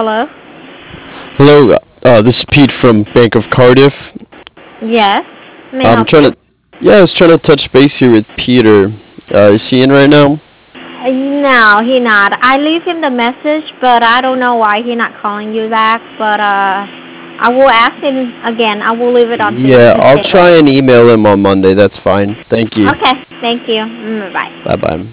Hello? Hello, this is Pete from Bank of Cardiff. Yes. May I I'm help you? trying to, yeah, I was trying to touch base here with Peter. Is he in right now? No, he not. I leave him the message, but I don't know why he not calling you back. But I will ask him again. I will leave it on Yeah, his I'll try table. and email him on Monday. That's fine. Thank you. Okay. Thank you. Bye. Bye bye.